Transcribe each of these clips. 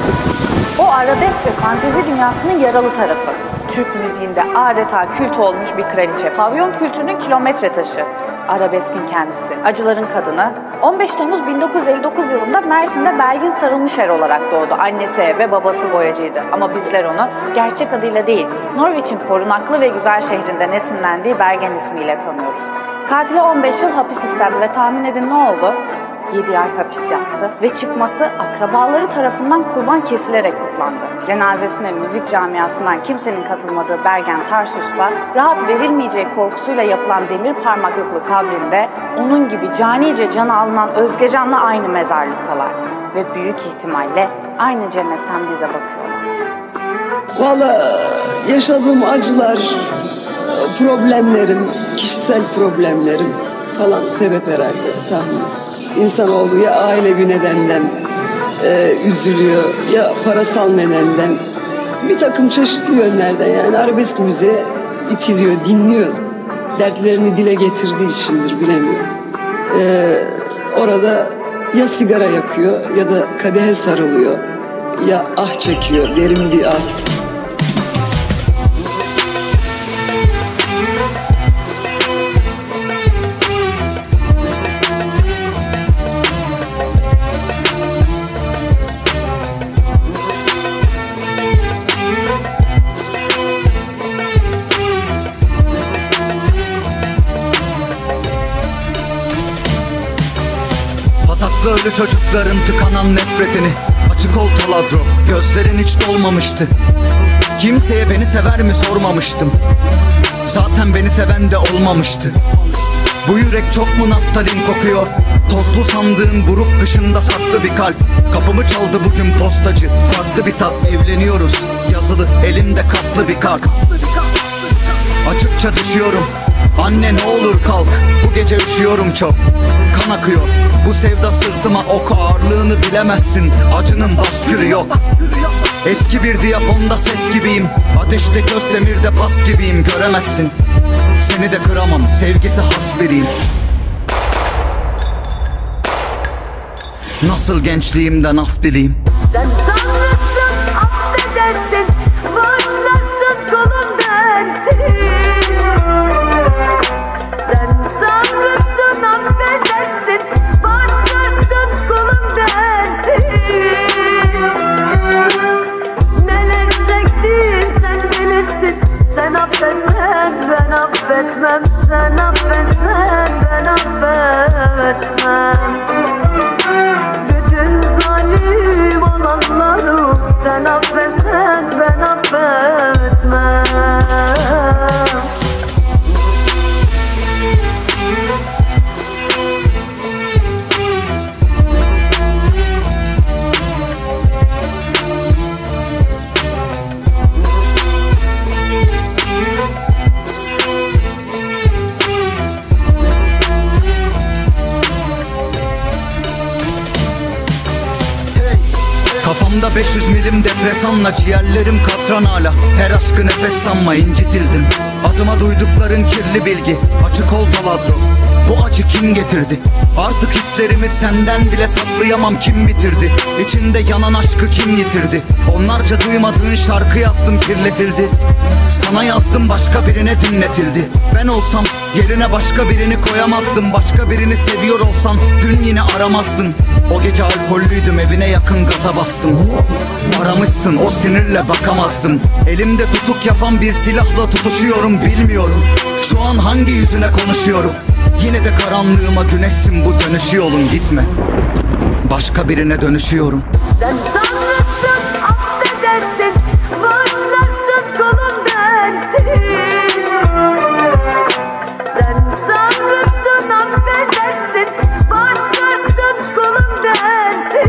O arabesk ve fantezi dünyasının yaralı tarafı. Türk müziğinde adeta kült olmuş bir kraliçe. Pavyon kültürünün kilometre taşı. Arabeskin kendisi. Acıların kadını. 15 Temmuz 1959 yılında Mersin'de Belgin Sarılmışer olarak doğdu. Annesi ve babası boyacıydı. Ama bizler onu gerçek adıyla değil, Norwich'in korunaklı ve güzel şehrinde esinlendiği Bergen ismiyle tanıyoruz. Katile 15 yıl hapis istendi ve tahmin edin ne oldu? 7 ay hapis yattı ve çıkması akrabaları tarafından kurban kesilerek kutlandı. Cenazesine müzik camiasından kimsenin katılmadığı Bergen Tarsus'ta rahat verilmeyeceği korkusuyla yapılan demir parmaklıklı kabrinde onun gibi canice canı alınan Özgecan'la aynı mezarlıktalar ve büyük ihtimalle aynı cennetten bize bakıyorlar. Valla yaşadığım acılar, problemlerim, kişisel problemlerim falan sebep herhalde tahmin. İnsanoğlu ya ailevi nedenden üzülüyor ya parasal nedenden bir takım çeşitli yönlerden yani arabesk müziğe itiliyor, dinliyor. Dertlerini dile getirdiği içindir bilemiyorum. Orada ya sigara yakıyor ya da kadehe sarılıyor ya ah çekiyor, derin bir ah. Ölü çocukların tıkanan nefretini açık ol taladro, gözlerin hiç dolmamıştı. Kimseye beni sever mi sormamıştım. Zaten beni seven de olmamıştı. Bu yürek çok mu naftalin kokuyor? Tozlu sandığın buruk kışında saklı bir kalp. Kapımı çaldı bugün postacı, farklı bir tat. Evleniyoruz, yazılı elimde katlı bir kart. Açıkça düşüyorum, anne ne olur kalk. Bu gece üşüyorum çok, kan akıyor. Bu sevda sırtıma ok, ağırlığını bilemezsin. Acının baskülü yok. Eski bir diyafonda ses gibiyim. Ateşte göz demirde pas gibiyim. Göremezsin, seni de kıramam. Sevgisi has biriyim. Nasıl gençliğimden af dileyim. Sen sanırsın affedersin, bağışlarsın kolun dersin. Sen sanırsın affedersin, bağışlarsın kolun dersin. Neler çektim sen bilirsin. Sen affetsen ben affetmem. Sen affetsen ben affetmem. Bütün zalim olanları sen affetsen ben affetmem. Kafamda 500 milim depresanla, ciğerlerim katran hala. Her aşkı nefes sanma, incitildim. Adıma duydukların kirli bilgi, açık ol taladro. Bu acı kim getirdi? Artık hislerimi senden bile saklayamam, kim bitirdi? İçinde yanan aşkı kim yitirdi? Onlarca duymadığın şarkı yazdım, kirletildi. Sana yazdım, başka birine dinletildi. Ben olsam yerine başka birini koyamazdım. Başka birini seviyor olsan dün yine aramazdın. O gece alkollüydüm, evine yakın gaza bastım. Aramışsın, o sinirle bakamazdım. Elimde tutuk yapan bir silahla tutuşuyorum, bilmiyorum şu an hangi yüzüne konuşuyorum. Yine de karanlığıma güneşsin, bu dönüşü yolun, gitme. Başka birine dönüşüyorum. Sen sanırsın affedersin, bağışlarsın kolun dersin. Sen sanırsın affedersin, bağışlarsın kolun dersin.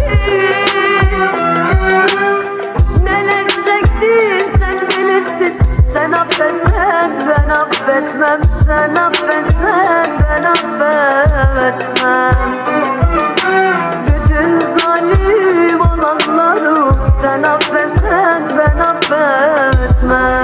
Neler çektim sen bilirsin. Sen affetsen ben affetmem. Sen affetsen ben affetmem. Bütün zalim olanları sen affetsen ben affetmem.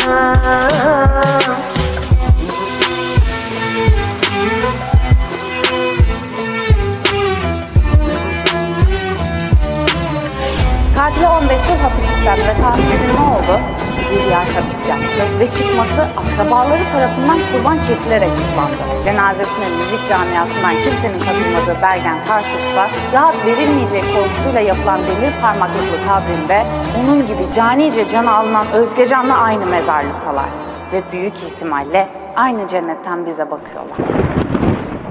Katil ile 15 yıl hapis istendi ve tahmin edin ne oldu? Bir yer hapis yattı ve çıkması akrabaları tarafından kurban kesilerek kutlandı. Cenazesine müzik camiasından kimsenin katılmadığı Bergen Tarsus'ta rahat verilmeyeceği korkusuyla yapılan demir parmaklıklı kabrinde onun gibi canice canı alınan Özgecan'la aynı mezarlıktalar ve büyük ihtimalle aynı cennetten bize bakıyorlar.